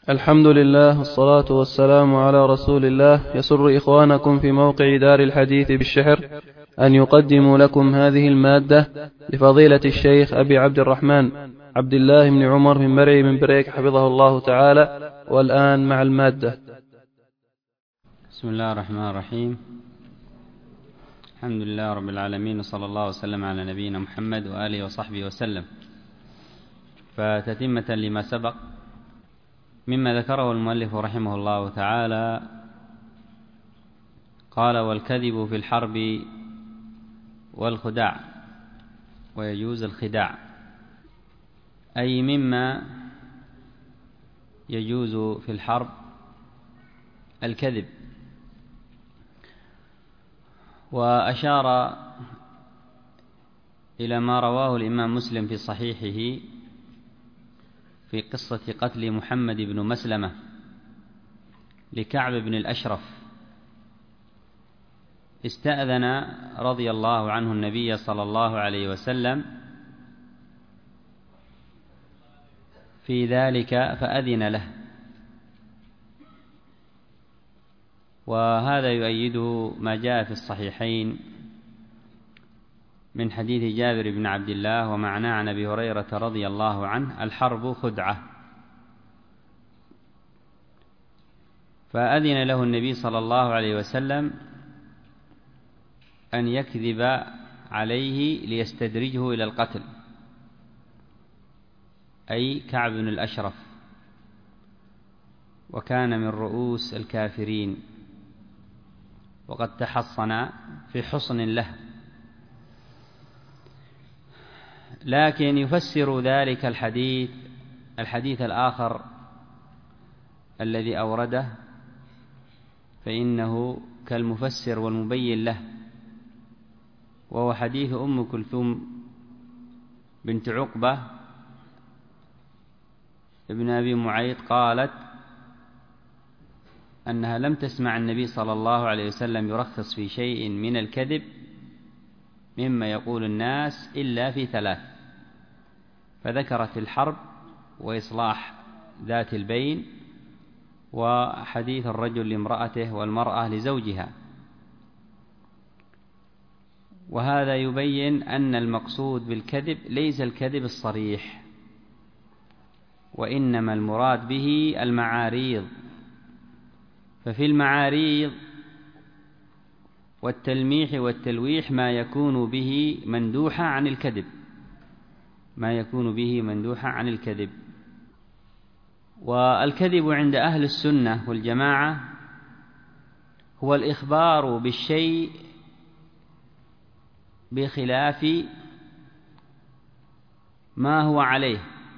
الحمد لله والصلاة والسلام على رسول الله. يسر إخوانكم في موقع دار الحديث بالشحر أن يقدموا لكم هذه المادة لفضيلة الشيخ أبي عبد الرحمن عبد الله بن عمر من مرعي من بريك حفظه الله تعالى. والآن مع المادة. بسم الله الرحمن الرحيم. الحمد لله رب العالمين، وصلى الله وسلم على نبينا محمد وآله وصحبه وسلم. فتتمة لما سبق مما ذكره المؤلف رحمه الله تعالى، قال: والكذب في الحرب والخداع، ويجوز الخداع، أي مما يجوز في الحرب الكذب. وأشار إلى ما رواه الإمام مسلم في صحيحه في قصة قتل محمد بن مسلمة لكعب بن الأشرف. استأذن رضي الله عنه النبي صلى الله عليه وسلم في ذلك فأذن له، وهذا يؤيده ما جاء في الصحيحين من حديث جابر بن عبد الله ومعناه عن أبي هريرة رضي الله عنه: الحرب خدعة. فأذن له النبي صلى الله عليه وسلم أن يكذب عليه ليستدرجه إلى القتل، أي كعب بن الأشرف، وكان من رؤوس الكافرين، وقد تحصن في حصن له. لكن يفسر ذلك الحديث الآخر الذي أورده، فإنه كالمفسر والمبين له، وهو حديث أم كلثوم بنت عقبة ابن أبي معيط، قالت أنها لم تسمع النبي صلى الله عليه وسلم يرخص في شيء من الكذب مما يقول الناس إلا في ثلاث، فذكرت الحرب وإصلاح ذات البين وحديث الرجل لامرأته والمرأة لزوجها. وهذا يبين أن المقصود بالكذب ليس الكذب الصريح، وإنما المراد به المعاريض. ففي المعاريض والتلميح والتلويح ما يكون به مندوحا عن الكذب. والكذب عند أهل السنة والجماعة هو الإخبار بالشيء بخلاف ما هو عليه،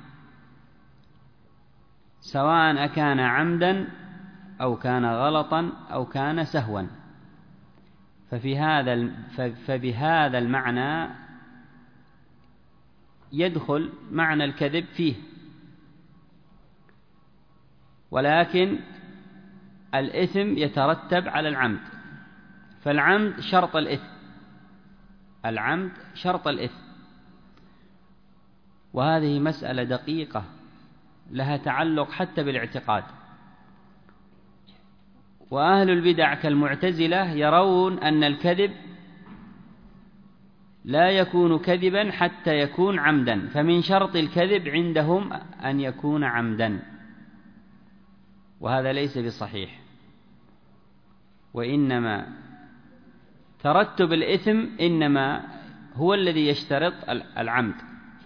سواء أكان عمدا أو كان غلطا أو كان سهوا. فبهذا المعنى يدخل معنى الكذب فيه، ولكن الإثم يترتب على العمد، فالعمد شرط الإثم. وهذه مسألة دقيقة لها تعلق حتى بالاعتقاد. وأهل البدع كالمعتزلة يرون أن الكذب لا يكون كذبا حتى يكون عمدا، فمن شرط الكذب عندهم أن يكون عمدا، وهذا ليس بصحيح. وإنما ترتب الإثم إنما هو الذي يشترط العمد.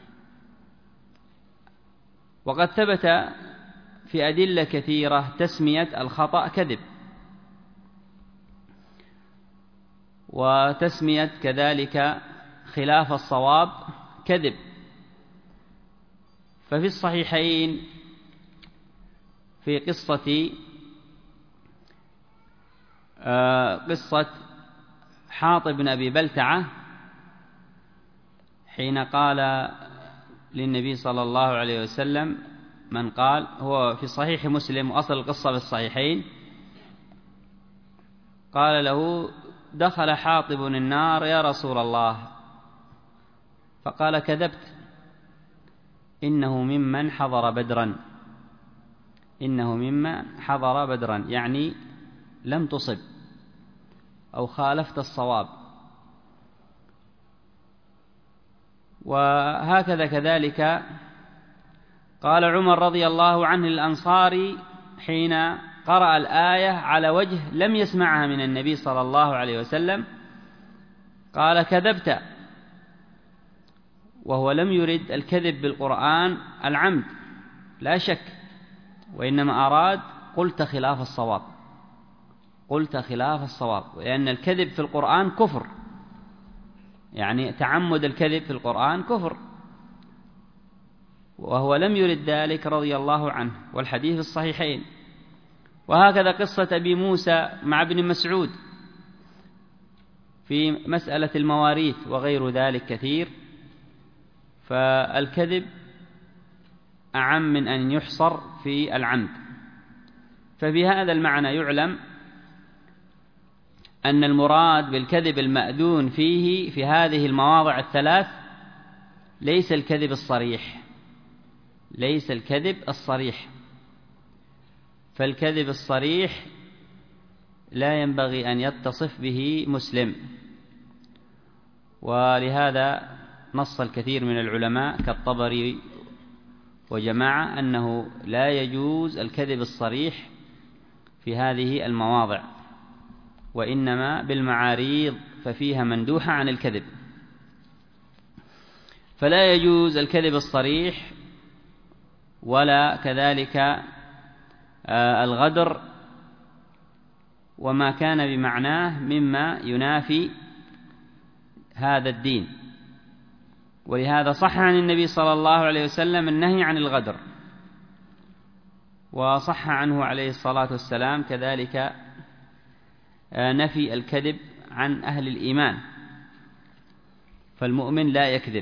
وقد ثبت في أدلة كثيرة تسمية الخطأ كذب، وتسمية كذلك خلاف الصواب كذب. ففي الصحيحين في قصة حاطب بن أبي بلتعة، حين قال للنبي صلى الله عليه وسلم، من قال، هو في صحيح مسلم وأصل القصة في الصحيحين، قال له: دخل حاطب النار يا رسول الله، فقال: كذبت، إنه ممن حضر بدرا. إنه مما حضر بدرا، يعني لم تصب أو خالفت الصواب. وهكذا كذلك قال عمر رضي الله عنه الأنصاري حين قرأ الآية على وجه لم يسمعها من النبي صلى الله عليه وسلم، قال: كذبت، وهو لم يرد الكذب بالقرآن العمد لا شك، وإنما أراد قلت خلاف الصواب، قلت خلاف الصواب، لأن الكذب في القرآن كفر، يعني تعمد الكذب في القرآن كفر، وهو لم يرد ذلك رضي الله عنه، والحديث في الصحيحين. وهكذا قصة أبي موسى مع ابن مسعود في مسألة المواريث وغير ذلك كثير، فالكذب أعم من أن يحصر في العمد. ففي هذا المعنى يعلم أن المراد بالكذب المأذون فيه في هذه المواضع الثلاث ليس الكذب الصريح، ليس الكذب الصريح، فالكذب الصريح لا ينبغي أن يتصف به مسلم. ولهذا نص الكثير من العلماء كالطبري وجماعة أنه لا يجوز الكذب الصريح في هذه المواضع، وإنما بالمعاريض ففيها مندوحة عن الكذب. فلا يجوز الكذب الصريح ولا كذلك الغدر وما كان بمعناه مما ينافي هذا الدين. ولهذا صح عن النبي صلى الله عليه وسلم النهي عن الغدر، وصح عنه عليه الصلاة والسلام كذلك نفي الكذب عن أهل الإيمان، فالمؤمن لا يكذب.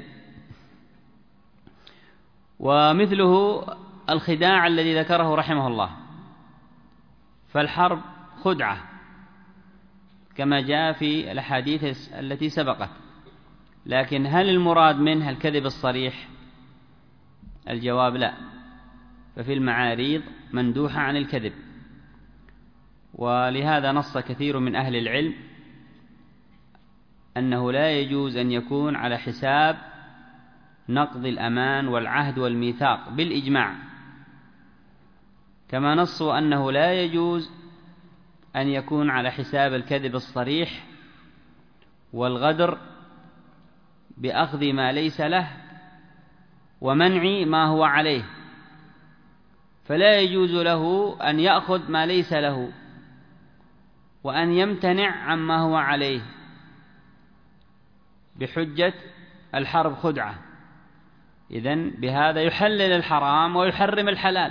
ومثله الخداع الذي ذكره رحمه الله، فالحرب خدعة كما جاء في الأحاديث التي سبقت، لكن هل المراد منها الكذب الصريح؟ الجواب لا، ففي المعاريض مندوحة عن الكذب. ولهذا نص كثير من أهل العلم أنه لا يجوز أن يكون على حساب نقض الأمان والعهد والميثاق بالإجماع، كما نصوا أنه لا يجوز أن يكون على حساب الكذب الصريح والغدر بأخذ ما ليس له ومنع ما هو عليه، فلا يجوز له أن يأخذ ما ليس له وأن يمتنع عما هو عليه بحجة الحرب خدعة. إذن بهذا يحلل الحرام ويحرم الحلال.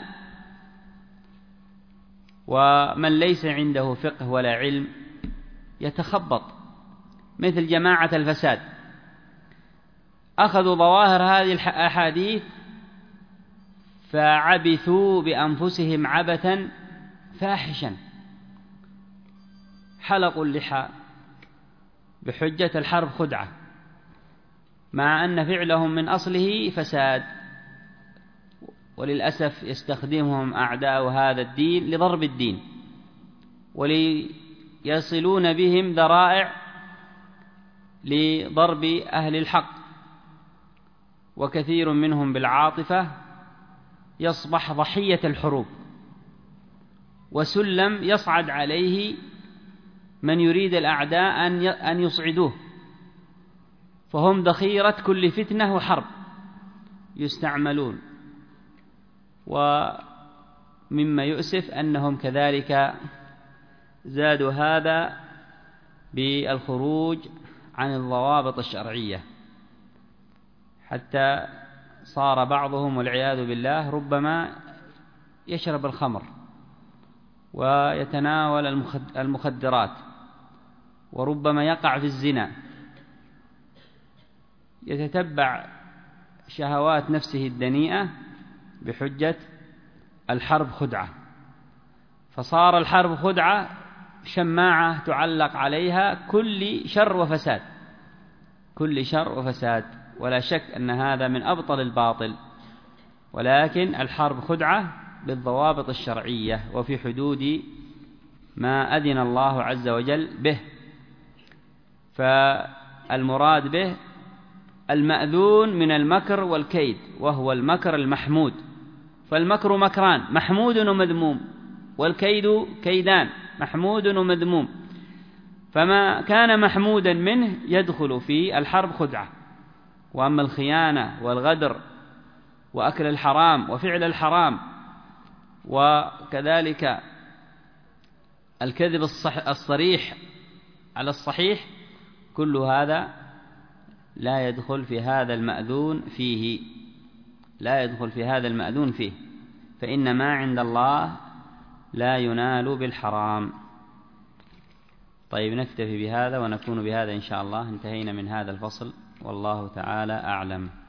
ومن ليس عنده فقه ولا علم يتخبط، مثل جماعة الفساد، أخذوا ظواهر هذه الأحاديث فعبثوا بأنفسهم عبثا فاحشا، حلقوا اللحى بحجة الحرب خدعة، مع أن فعلهم من أصله فساد، وللأسف يستخدمهم أعداء هذا الدين لضرب الدين وليصلون بهم ذرائع لضرب أهل الحق، وكثير منهم بالعاطفة يصبح ضحية الحروب، وسلم يصعد عليه من يريد الأعداء أن يصعدوه، فهم ذخيرة كل فتنة وحرب يستعملون. ومما يؤسف أنهم كذلك زادوا هذا بالخروج عن الضوابط الشرعية، حتى صار بعضهم والعياذ بالله ربما يشرب الخمر ويتناول المخدرات، وربما يقع في الزنا، يتتبع شهوات نفسه الدنيئة بحجة الحرب خدعة، فصار الحرب خدعة شماعة تعلق عليها كل شر وفساد، كل شر وفساد. ولا شك أن هذا من أبطل الباطل، ولكن الحرب خدعة بالضوابط الشرعية وفي حدود ما أذن الله عز وجل به. فالمراد به المأذون من المكر والكيد، وهو المكر المحمود. فالمكر مكران، محمود ومذموم، والكيد كيدان، محمود ومذموم. فما كان محمودا منه يدخل في الحرب خدعة. وأما الخيانة والغدر وأكل الحرام وفعل الحرام وكذلك الكذب الصريح على الصحيح، كل هذا لا يدخل في هذا المأذون فيه، لا يدخل في هذا المأذون فيه، فإن ما عند الله لا ينال بالحرام. طيب، نكتفي بهذا ونكون بهذا إن شاء الله انتهينا من هذا الفصل، والله تعالى أعلم.